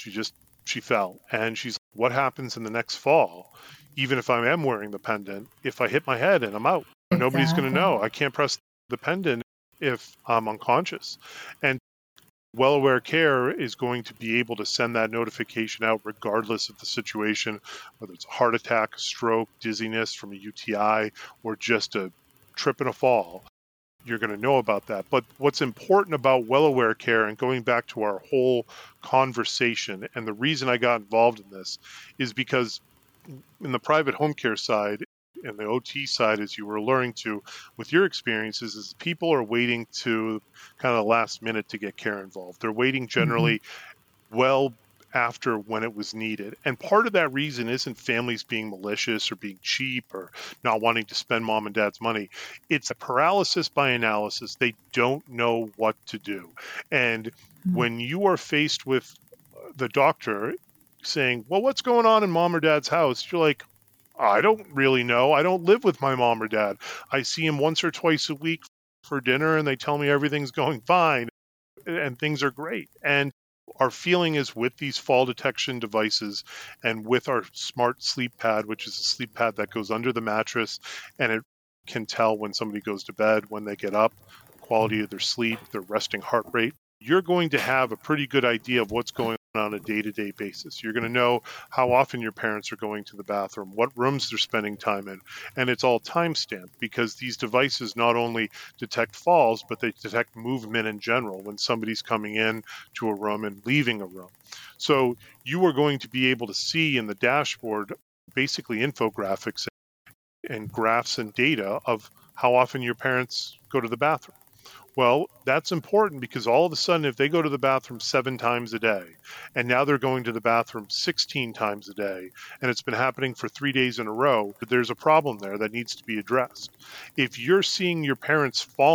She fell. And she's like, what happens in the next fall? Even if I am wearing the pendant, if I hit my head and I'm out, nobody's going to know. I can't press the pendant if I'm unconscious. And Well-Aware Care is going to be able to send that notification out regardless of the situation, whether it's a heart attack, a stroke, dizziness from a UTI, or just a trip and a fall. You're going to know about that. But what's important about Well-Aware Care, and going back to our whole conversation, and the reason I got involved in this is because in the private home care side and the OT side, as you were alluding to with your experiences, is people are waiting to kind of the last minute to get care involved. They're waiting generally well after when it was needed. And part of that reason isn't families being malicious or being cheap or not wanting to spend mom and dad's money. It's a paralysis by analysis. They don't know what to do. And when you are faced with the doctor saying, well, what's going on in mom or dad's house? You're like, I don't really know. I don't live with my mom or dad. I see him once or twice a week for dinner and they tell me everything's going fine and things are great. And our feeling is with these fall detection devices and with our smart sleep pad, which is a sleep pad that goes under the mattress and it can tell when somebody goes to bed, when they get up, the quality of their sleep, their resting heart rate, you're going to have a pretty good idea of what's going on a day-to-day basis. You're going to know how often your parents are going to the bathroom, what rooms they're spending time in, and it's all time-stamped because these devices not only detect falls, but they detect movement in general when somebody's coming in to a room and leaving a room. So you are going to be able to see in the dashboard basically infographics and graphs and data of how often your parents go to the bathroom. Well, that's important because all of a sudden, if they go to the bathroom 7 times a day, and now they're going to the bathroom 16 times a day, and it's been happening for 3 days in a row, there's a problem there that needs to be addressed. If you're seeing your parents falling,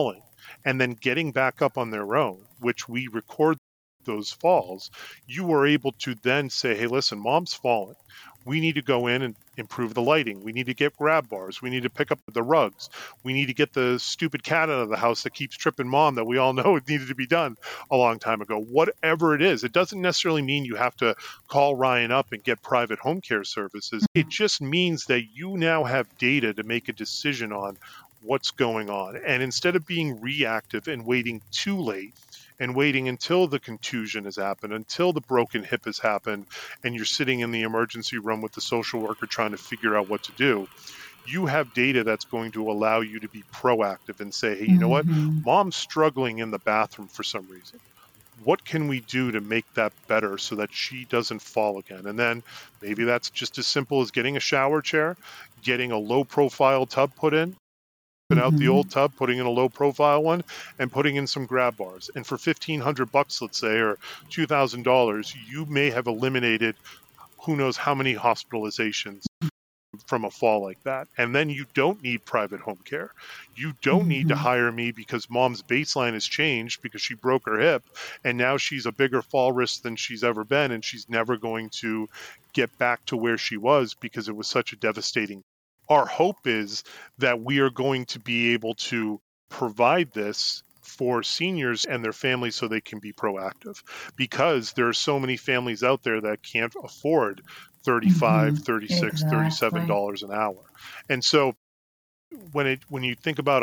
and then getting back up on their own, which we record those falls, you are able to then say, hey, listen, mom's fallen. We need to go in and improve the lighting. We need to get grab bars. We need to pick up the rugs. We need to get the stupid cat out of the house that keeps tripping mom that we all know it needed to be done a long time ago. Whatever it is, it doesn't necessarily mean you have to call Ryan up and get private home care services. It just means that you now have data to make a decision on what's going on. And instead of being reactive and waiting too late, and waiting until the contusion has happened, until the broken hip has happened, and you're sitting in the emergency room with the social worker trying to figure out what to do, you have data that's going to allow you to be proactive and say, hey, you know what? Mom's struggling in the bathroom for some reason. What can we do to make that better so that she doesn't fall again? And then maybe that's just as simple as getting a shower chair, getting a low profile tub put in, out the old tub, putting in a low profile one, and putting in some grab bars. And for $1,500, let's say, or $2,000, you may have eliminated who knows how many hospitalizations from a fall like that. And then you don't need private home care. You don't need to hire me because mom's baseline has changed because she broke her hip and now she's a bigger fall risk than she's ever been, and she's never going to get back to where she was because it was such a devastating. Our hope is that we are going to be able to provide this for seniors and their families so they can be proactive, because there are so many families out there that can't afford $35, $36, $37 an hour. And so when you think about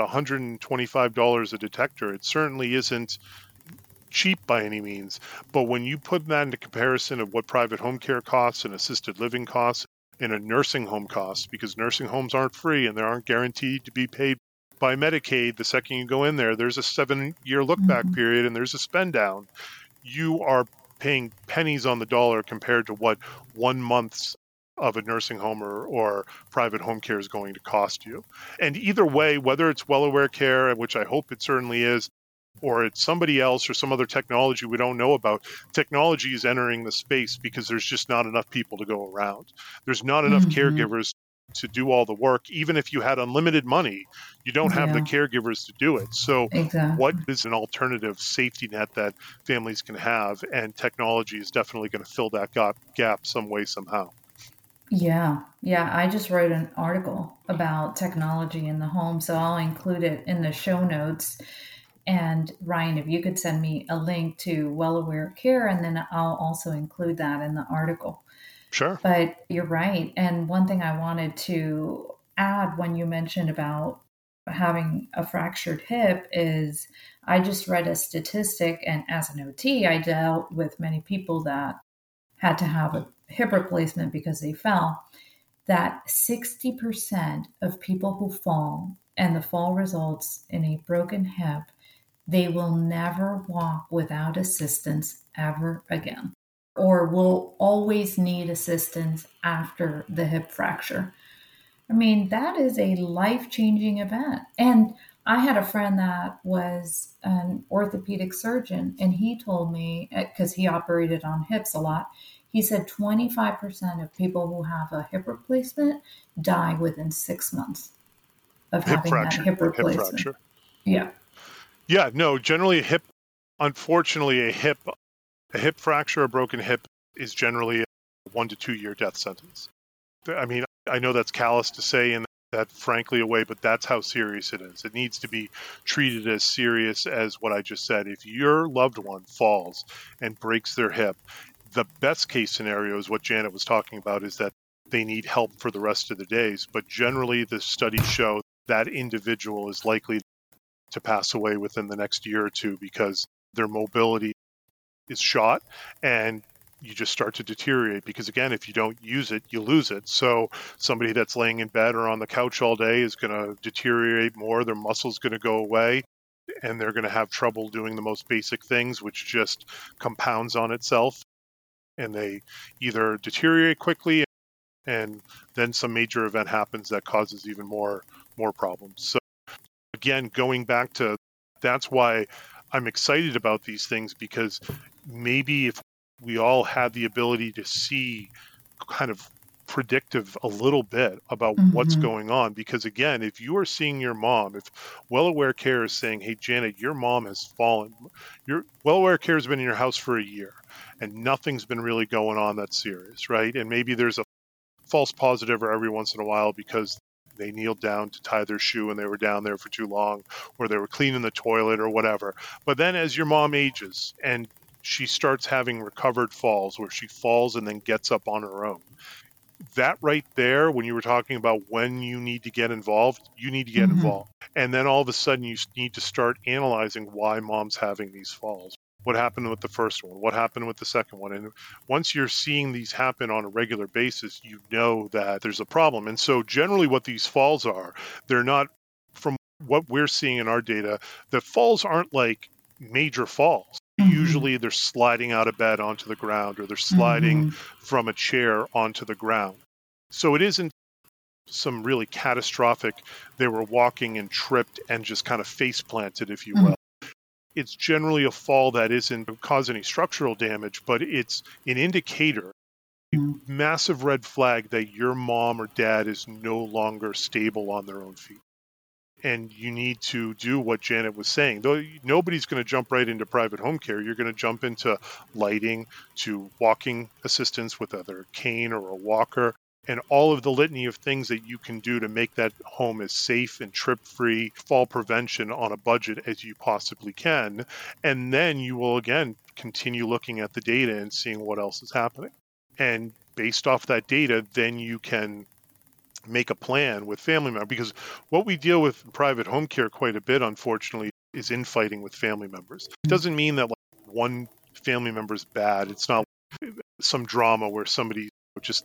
$125 a detector, it certainly isn't cheap by any means. But when you put that into comparison of what private home care costs and assisted living costs, in a nursing home cost, because nursing homes aren't free and they aren't guaranteed to be paid by Medicaid. The second you go in there, there's a 7-year look back period and there's a spend down. You are paying pennies on the dollar compared to what 1 month of a nursing home or private home care is going to cost you. And either way, whether it's WellAware Care, which I hope it certainly is, or it's somebody else or some other technology we don't know about, technology is entering the space because there's just not enough people to go around. There's not enough caregivers to do all the work. Even if you had unlimited money, you don't have the caregivers to do it. So what is an alternative safety net that families can have? And technology is definitely going to fill that gap some way, somehow. Yeah. I just wrote an article about technology in the home, so I'll include it in the show notes. And Ryan, if you could send me a link to WellAware Care, and then I'll also include that in the article. Sure. But you're right. And one thing I wanted to add when you mentioned about having a fractured hip is I just read a statistic, and as an OT, I dealt with many people that had to have a hip replacement because they fell, that 60% of people who fall and the fall results in a broken hip, they will never walk without assistance ever again, or will always need assistance after the hip fracture. I mean, that is a life-changing event. And I had a friend that was an orthopedic surgeon, and he told me, because he operated on hips a lot, he said 25% of people who have a hip replacement die within 6 months of having that hip replacement. Hip fracture. Yeah, no, generally unfortunately, a hip fracture, a broken hip is generally a 1 to 2 year death sentence. I mean, I know that's callous to say in that frankly away, but that's how serious it is. It needs to be treated as serious as what I just said. If your loved one falls and breaks their hip, the best case scenario is what Janet was talking about, is that they need help for the rest of the days. But generally, the studies show that individual is likely to pass away within the next year or two because their mobility is shot and you just start to deteriorate, because again, if you don't use it, you lose it. So somebody that's laying in bed or on the couch all day is going to deteriorate more. Their muscle's going to go away and they're going to have trouble doing the most basic things, which just compounds on itself. And they either deteriorate quickly and then some major event happens that causes even more problems. So again, going back to, that's why I'm excited about these things, because maybe if we all had the ability to see kind of predictive a little bit about what's Mm-hmm. going on. Because again, if you are seeing your mom, if Well Aware Care is saying, hey, Janet, your mom has fallen, your Well Aware Care has been in your house for a year and nothing's been really going on that's serious, right? And maybe there's a false positive every once in a while because they kneeled down to tie their shoe and they were down there for too long, or they were cleaning the toilet or whatever. But then as your mom ages and she starts having recovered falls where she falls and then gets up on her own, that right there, when you were talking about when you need to get involved, you need to get Mm-hmm. involved. And then all of a sudden you need to start analyzing why mom's having these falls. What happened with the first one? What happened with the second one? And once you're seeing these happen on a regular basis, you know that there's a problem. And so generally what these falls are, they're not, from what we're seeing in our data, the falls aren't like major falls. Mm-hmm. Usually they're sliding out of bed onto the ground, or they're sliding Mm-hmm. from a chair onto the ground. So it isn't some really catastrophic, they were walking and tripped and just kind of face planted, if you will. It's generally a fall that isn't cause any structural damage, but it's an indicator, Mm-hmm. massive red flag that your mom or dad is no longer stable on their own feet. And you need to do what Janet was saying. Though nobody's going to jump right into private home care. You're going to jump into lighting, to walking assistance with either a cane or a walker, and all of the litany of things that you can do to make that home as safe and trip-free, fall prevention on a budget as you possibly can. And then you will, again, continue looking at the data and seeing what else is happening. And based off that data, then you can make a plan with family members, because what we deal with in private home care quite a bit, unfortunately, is infighting with family members. It doesn't mean that like one family member is bad. It's not some drama where somebody just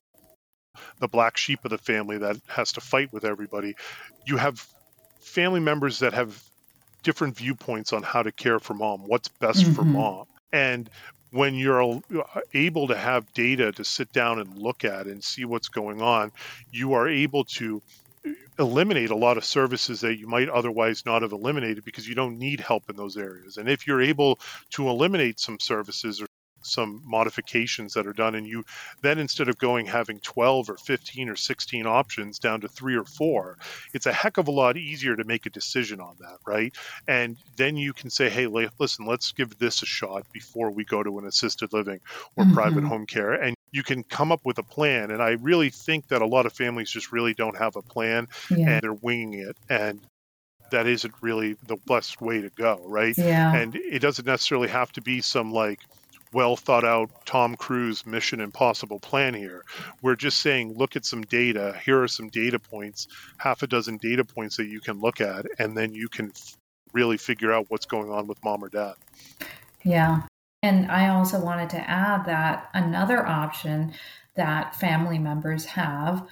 the black sheep of the family that has to fight with everybody. You have family members that have different viewpoints on how to care for mom, what's best for Mm-hmm. mom. And when you're able to have data to sit down and look at and see what's going on, you are able to eliminate a lot of services that you might otherwise not have eliminated because you don't need help in those areas. And if you're able to eliminate some services or some modifications that are done, and you then, instead of having 12 or 15 or 16 options down to 3 or 4, it's a heck of a lot easier to make a decision on that, right? And then you can say, hey, listen, let's give this a shot before we go to an assisted living or private Mm-hmm. home care. And you can come up with a plan. And I really think that a lot of families just really don't have a plan Yeah. and they're winging it. And that isn't really the best way to go, right? Yeah. And it doesn't necessarily have to be some like well thought out Tom Cruise Mission Impossible plan here. We're just saying, look at some data. Here are some data points, half a dozen data points that you can look at, and then you can really figure out what's going on with mom or dad. Yeah. And I also wanted to add that another option that family members have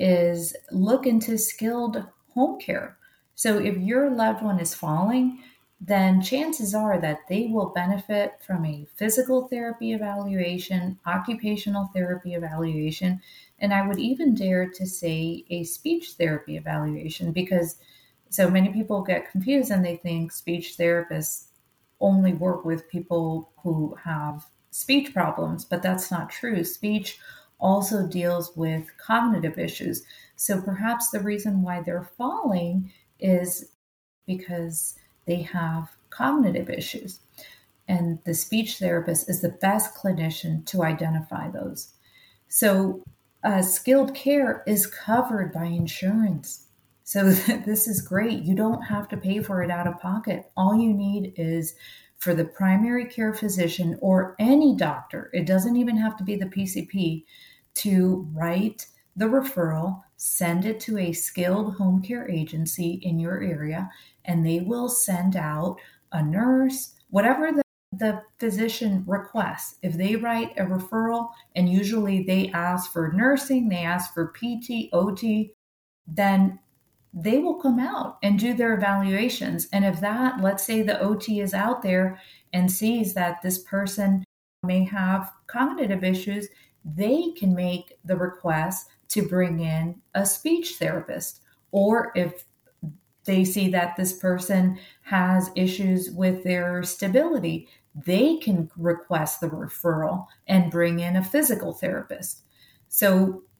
is look into skilled home care. So if your loved one is falling, then chances are that they will benefit from a physical therapy evaluation, occupational therapy evaluation, and I would even dare to say a speech therapy evaluation, because so many people get confused and they think speech therapists only work with people who have speech problems, but that's not true. Speech also deals with cognitive issues. So perhaps the reason why they're falling is because they have cognitive issues. And the speech therapist is the best clinician to identify those. So, skilled care is covered by insurance. So, this is great. You don't have to pay for it out of pocket. All you need is for the primary care physician or any doctor, it doesn't even have to be the PCP, to write the referral, send it to a skilled home care agency in your area, and they will send out a nurse, whatever the physician requests. If they write a referral, and usually they ask for nursing, they ask for PT, OT, then they will come out and do their evaluations. And if that, let's say the OT is out there and sees that this person may have cognitive issues, they can make the request to bring in a speech therapist. Or if they see that this person has issues with their stability, they can request the referral and bring in a physical therapist. So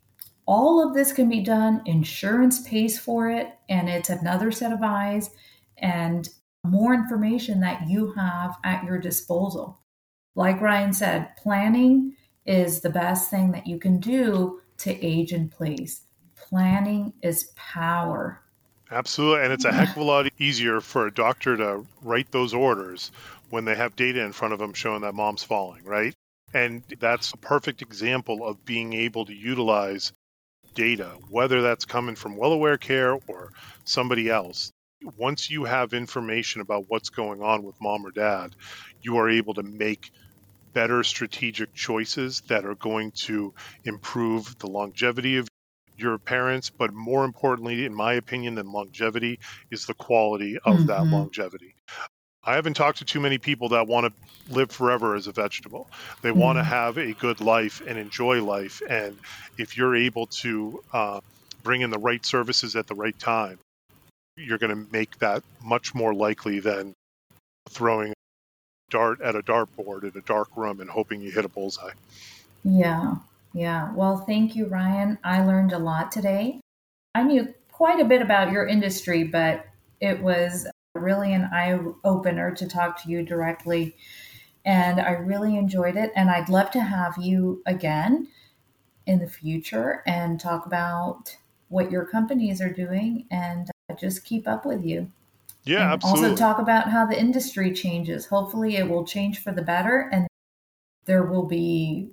all of this can be done. Insurance pays for it, and it's another set of eyes and more information that you have at your disposal. Like Ryan said, planning is the best thing that you can do to age in place. Planning is power. Absolutely. And it's a heck of a lot easier for a doctor to write those orders when they have data in front of them showing that mom's falling, right? And that's a perfect example of being able to utilize data, whether that's coming from Well-Aware Care or somebody else. Once you have information about what's going on with mom or dad, you are able to make better strategic choices that are going to improve the longevity of your parents, but more importantly, in my opinion, than longevity is the quality of that Mm-hmm. longevity. I haven't talked to too many people that want to live forever as a vegetable. They want to Mm. have a good life and enjoy life. And if you're able to bring in the right services at the right time, you're going to make that much more likely than throwing a dart at a dartboard in a dark room and hoping you hit a bullseye. Yeah, yeah. Well, thank you, Ryan. I learned a lot today. I knew quite a bit about your industry, but it was really an eye opener to talk to you directly. And I really enjoyed it. And I'd love to have you again in the future and talk about what your companies are doing and just keep up with you. Yeah, And also absolutely. talk about how the industry changes. Hopefully, it will change for the better and there will be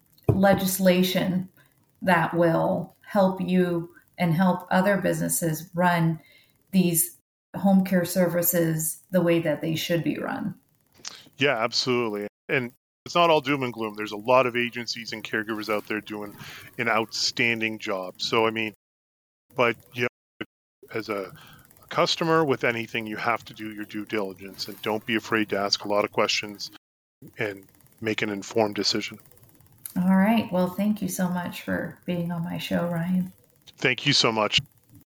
legislation that will help you and help other businesses run these home care services the way that they should be run. Yeah, absolutely. And it's not all doom and gloom. There's a lot of agencies and caregivers out there doing an outstanding job. So, I mean, but as a customer with anything, you have to do your due diligence and don't be afraid to ask a lot of questions and make an informed decision. All right. Well, thank you so much for being on my show, Ryan. Thank you so much.